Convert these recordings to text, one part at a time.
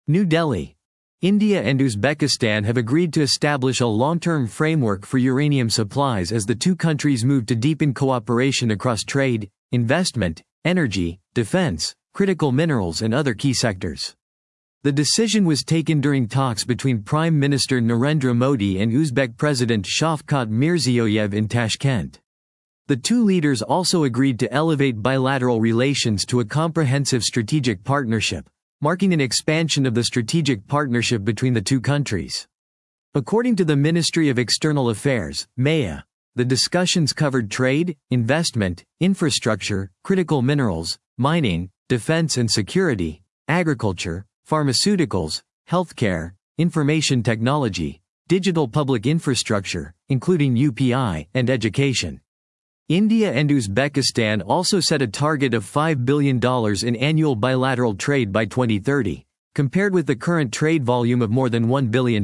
New Delhi. India and Uzbekistan have agreed to establish a long-term framework for uranium supplies as the two countries move to deepen cooperation across trade, investment, energy, defense, critical minerals and other key sectors. The decision was taken during talks between Prime Minister Narendra Modi and Uzbek President Shavkat Mirziyoyev in Tashkent. The two leaders also agreed to elevate bilateral relations to a comprehensive strategic partnership, marking an expansion of the strategic partnership between the two countries. According to the Ministry of External Affairs, MEA, the discussions covered trade, investment, infrastructure, critical minerals, mining, defense and security, agriculture, pharmaceuticals, healthcare, information technology, digital public infrastructure, including UPI, and education. India and Uzbekistan also set a target of $5 billion in annual bilateral trade by 2030, compared with the current trade volume of more than $1 billion.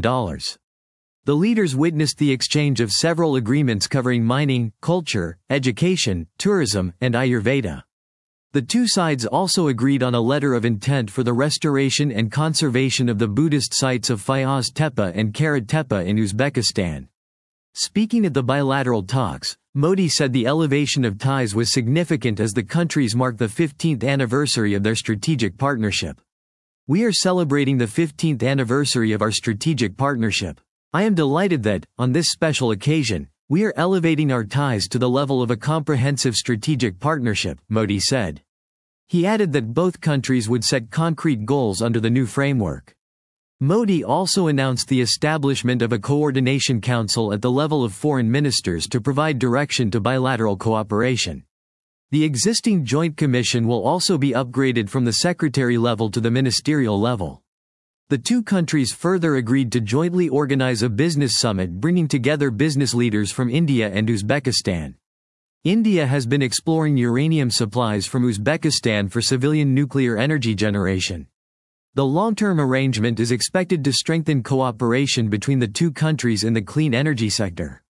The leaders witnessed the exchange of several agreements covering mining, culture, education, tourism, and Ayurveda. The two sides also agreed on a letter of intent for the restoration and conservation of the Buddhist sites of Fayaz Tepe and Karat Tepe in Uzbekistan. Speaking at the bilateral talks, Modi said the elevation of ties was significant as the countries mark the 15th anniversary of their strategic partnership. We are celebrating the 15th anniversary of our strategic partnership. I am delighted that, on this special occasion, we are elevating our ties to the level of a comprehensive strategic partnership, Modi said. He added that both countries would set concrete goals under the new framework. Modi also announced the establishment of a coordination council at the level of foreign ministers to provide direction to bilateral cooperation. The existing joint commission will also be upgraded from the secretary level to the ministerial level. The two countries further agreed to jointly organize a business summit bringing together business leaders from India and Uzbekistan. India has been exploring uranium supplies from Uzbekistan for civilian nuclear energy generation. The long-term arrangement is expected to strengthen cooperation between the two countries in the clean energy sector.